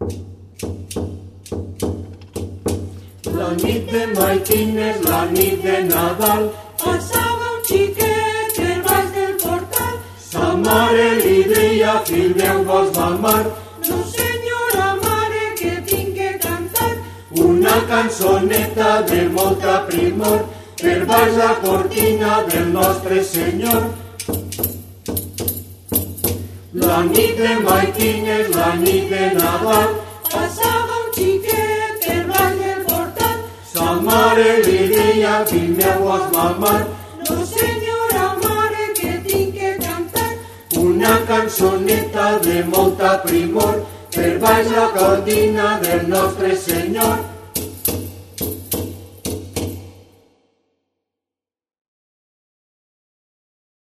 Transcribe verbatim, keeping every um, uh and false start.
La nit de Maitines, la nit de Nadal, passava un xiquet per baix del portal. sa mare li deia, fill meu, vols mamar? No, senyora mare, que tinc que cantar Una cançoneta de molta primor per baix la cortina del nostre Senyor. La nit de Maitines, la nit de Nadal, passava un xiquet per baix del portal. sa mare li deia, fill meu, vols mamar? No, senyora mare, que tinc que cantar Una cançoneta de molta primor per baix la cortina del nostre Senyor.